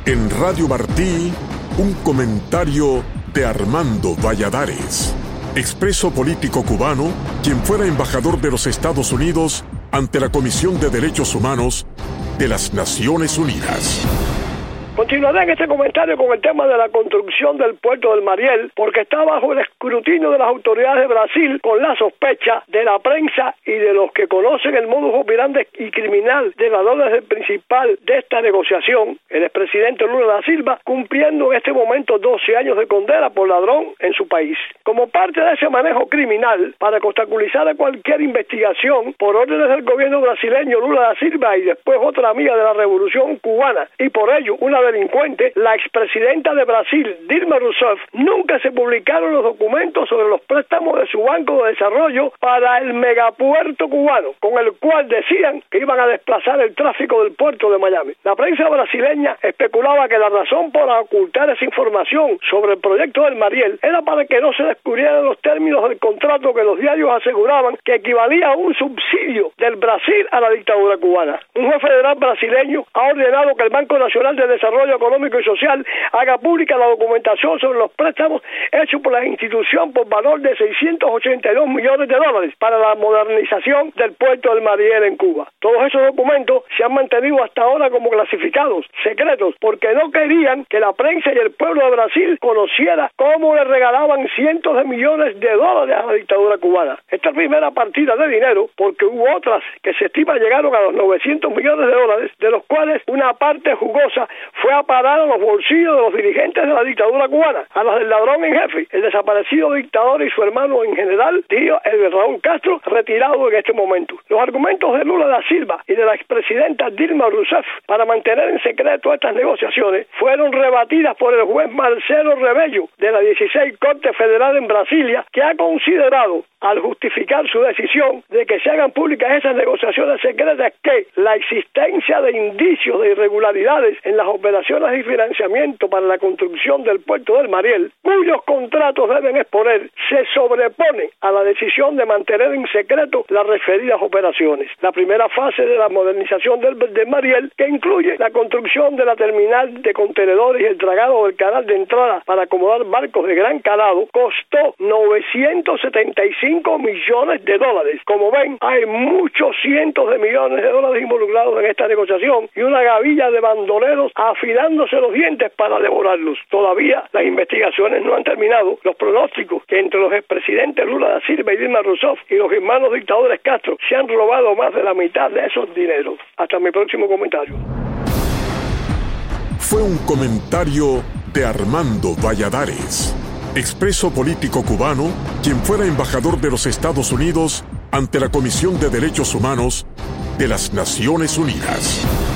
En Radio Martí, un comentario de Armando Valladares, expreso político cubano, quien fuera embajador de los Estados Unidos ante la Comisión de Derechos Humanos de las Naciones Unidas. Continuaré en este comentario con el tema de la construcción del puerto del Mariel, porque está bajo el escrutinio de las autoridades de Brasil, con la sospecha de la prensa y de los que conocen el modus operandi y criminal de el principal de esta negociación, el expresidente Lula da Silva, cumpliendo en este momento 12 años de condena por ladrón en su país. Como parte de ese manejo criminal, para obstaculizar a cualquier investigación, por órdenes del gobierno brasileño, Lula da Silva y después otra amiga de la revolución cubana, y por ello una delincuente, la expresidenta de Brasil, Dilma Rousseff, nunca se publicaron los documentos sobre los préstamos de su Banco de Desarrollo para el megapuerto cubano, con el cual decían que iban a desplazar el tráfico del puerto de Miami. La prensa brasileña especulaba que la razón por ocultar esa información sobre el proyecto del Mariel era para que no se descubrieran los términos del contrato que los diarios aseguraban que equivalía a un subsidio del Brasil a la dictadura cubana. Un juez federal brasileño ha ordenado que el Banco Nacional de Desarrollo Económico y Social haga pública la documentación sobre los préstamos hechos por la institución por valor de $682 millones para la modernización del puerto del Mariel en Cuba. Todos esos documentos se han mantenido hasta ahora como clasificados, secretos, porque no querían que la prensa y el pueblo de Brasil conociera cómo le regalaban cientos de millones de dólares a la dictadura cubana. Esta primera partida de dinero, porque hubo otras que se estima llegaron a los $900 millones, de los cuales una parte jugosa fue a parar a los bolsillos de los dirigentes de la dictadura cubana, a los del ladrón en jefe, el desaparecido dictador y su hermano en general, tío el Raúl Castro, retirado en este momento. Los argumentos de Lula da Silva y de la expresidenta Dilma Rousseff para mantener en secreto estas negociaciones fueron rebatidas por el juez Marcelo Rebello de la 16 Corte Federal en Brasilia, que ha considerado, al justificar su decisión de que se hagan públicas esas negociaciones secretas, que la existencia de indicios de irregularidades en las operaciones y financiamiento para la construcción del puerto del Mariel, cuyos contratos deben exponer, se sobrepone a la decisión de mantener en secreto las referidas operaciones. La primera fase de la modernización del Mariel, que incluye la construcción de la terminal de contenedores y el dragado del canal de entrada para acomodar barcos de gran calado, costó $975 millones. Como ven, hay muchos cientos de millones de dólares involucrados en esta negociación y una gavilla de bandoleros afilándose los dientes para devorarlos. Todavía las investigaciones no han terminado. Los pronósticos que entre los expresidentes Lula da Silva y Dilma Rousseff y los hermanos dictadores Castro se han robado más de la mitad de esos dineros. Hasta mi próximo comentario. Fue un comentario de Armando Valladares, expreso político cubano, quien fuera embajador de los Estados Unidos ante la Comisión de Derechos Humanos de las Naciones Unidas.